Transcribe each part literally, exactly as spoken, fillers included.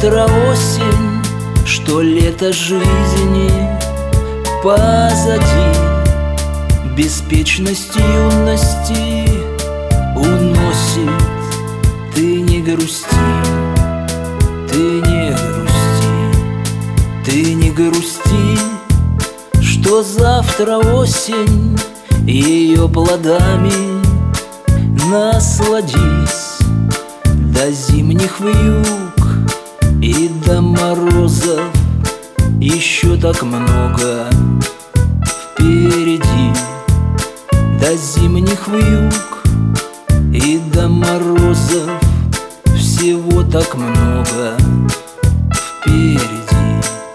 завтра осень, что лето жизни позади. Беспечность юности уносит. Ты не грусти, ты не грусти, ты не грусти, что завтра осень, ее плодами насладись. До зимних вьюг и до морозов еще так много впереди. До зимних вьюг и до морозов всего так много впереди.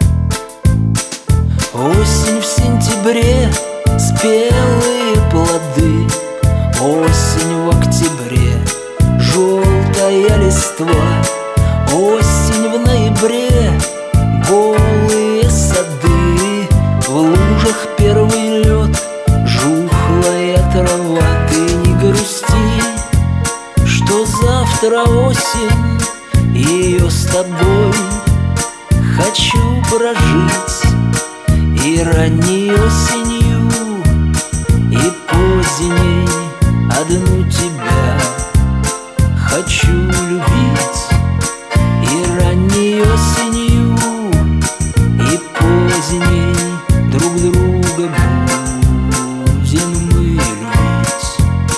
Осень в сентябре, спелые плоды. Осень в октябре, желтая листва. Осень в ноябре, голые сады. В лужах первый лед, жухлая трава. Ты не грусти, что завтра осень, ее с тобой хочу прожить. И ранней осенью, и поздней одну тебя хочу любить. И ранней осенью, и поздней друг друга будем мы любить.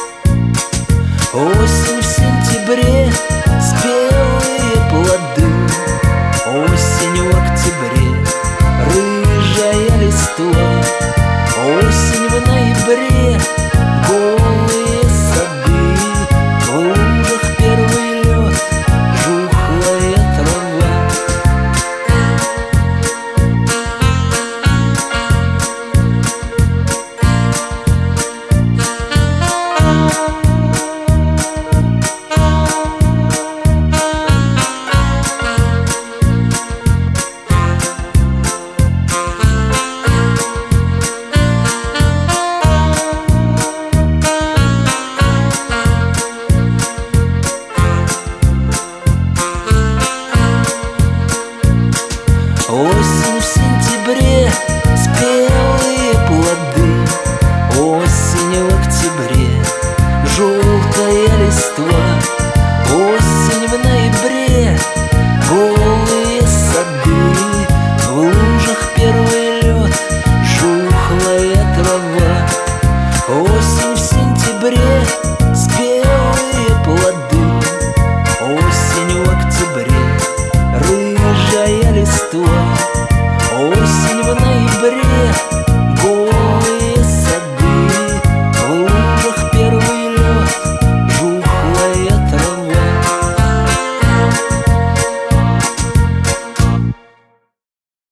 Осень в сентябре, спелые плоды. Осень в октябре, рыжая листва. Осень в ноябре, голые сады. В лужах первый лед, жухлая трава. Осень в сентябре, спелые плоды. Осень в октябре, желтая листва. Осень в ноябре, голые сады. В лужах первый лед, жухлая трава. Осень в сентябре, спелые плоды. Осень в октябре, рыжая листва. Осень в ноябре,